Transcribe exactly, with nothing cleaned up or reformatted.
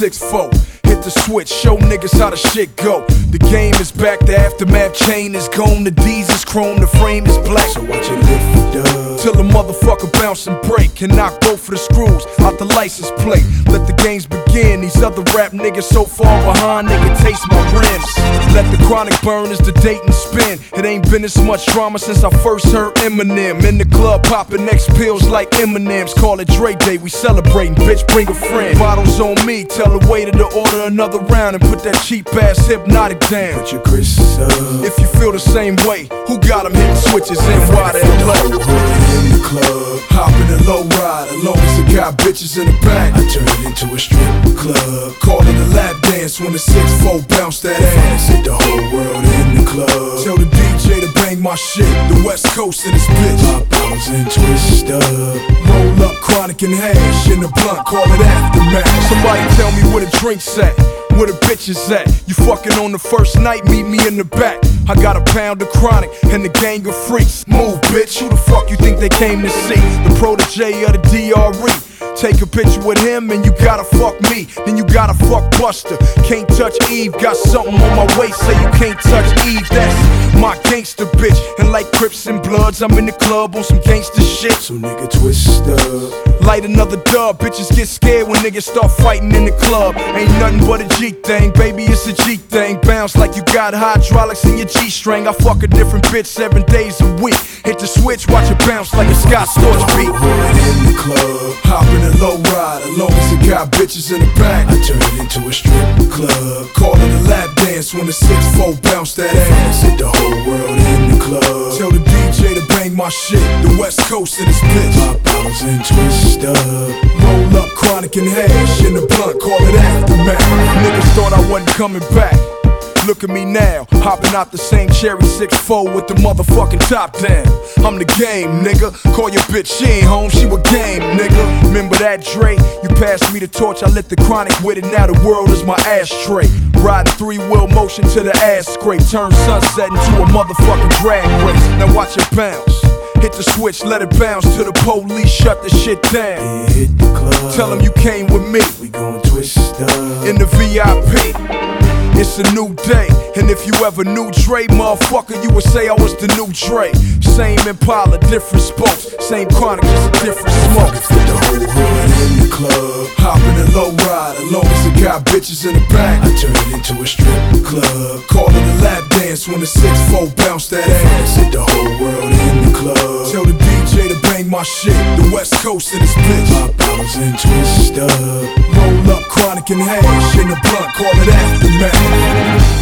six four. Hit the switch, show niggas how the shit go. The game is back, the aftermath chain is gone. The D's is chrome, the frame is black. So watch it lift up till the motherfucker bounce and break and knock both of the screws out the license plate. Let the games begin. These other rap niggas so far behind, they can taste my rims. Let the chronic burn as the date and spin. It ain't been this much drama since I first heard Eminem. In the club popping X pills like Eminem's. Call it Dre Day, we celebrating, bitch, bring a friend. Bottles on me, tell the waiter to order another round and put that cheap ass Hypnotic down. Put your Chris up. If you feel the same way, who got them hitting switches in wide and low? In the club, hop in a low ride, as long as it got bitches in the back. I turn it into a strip club, call it a lap dance when the six four bounce that ass. Hit the whole world in the club. Tell the D J to bang my shit, the West Coast in this bitch. Pop bottles and twist up, roll up chronic and hash in the blunt, call it aftermath. Somebody tell me where the drinks at, where the bitches at. You fucking on the first night, meet me in the back. I got a pound of chronic and the gang of freaks. Move, bitch, who the fuck you think they came to see? The protege of the D R E. Take a picture with him and you gotta fuck me. Then you gotta fuck Buster. Can't touch Eve, got something on my waist, say you can't touch Eve. That's my gangster bitch. And like Crips and Bloods, I'm in the club on some gangster shit. So nigga twist up, light another dub. Bitches get scared when niggas start fighting in the club. Ain't nothing but a G thing, baby, it's a G thing. Bounce like you got hydraulics in your G-string. I fuck a different bitch seven days a week. Hit the switch, watch it bounce like a Scott Storch beat. In the club, hop in a low ride, as long as it got bitches in the back. I turn it into a strip club, call it a lap dance when the six four bounce that ass. Hit the whole world in the club. Tell the D J to bang my shit, the West Coast in this bitch. Pop bottles and twist up, roll up chronic and hash in the blunt, call it aftermath. Niggas thought I wasn't coming back. Look at me now, hopping out the same cherry six four with the motherfucking top down. I'm the game, nigga. Call your bitch, she ain't home, she with game, nigga. Remember that, Dre? You passed me the torch, I lit the chronic with it, now the world is my ashtray. Riding three-wheel motion to the ass scrape, turn sunset into a motherfucking drag race. Now watch it bounce. Hit the switch, let it bounce till the police shut the shit down. Yeah, hit the club. Tell them you came with me. We gon' twist up in the V I P. It's a new day, and if you ever knew Dre, motherfucker, you would say I was the new Dre. Same Impala, different spokes, same chronic, just a different smoke. Fit the whole hood in the club, hop in a low ride, as long as it got bitches in the back. I turn it into a strip club, call it a lap dance when the six four bounce that ass. Hit the whole world in the club. Tell the D J to bang my shit, the West Coast in this bitch. Pop bottles and twist up, roll up chronic and hash in the blunt, call it aftermath.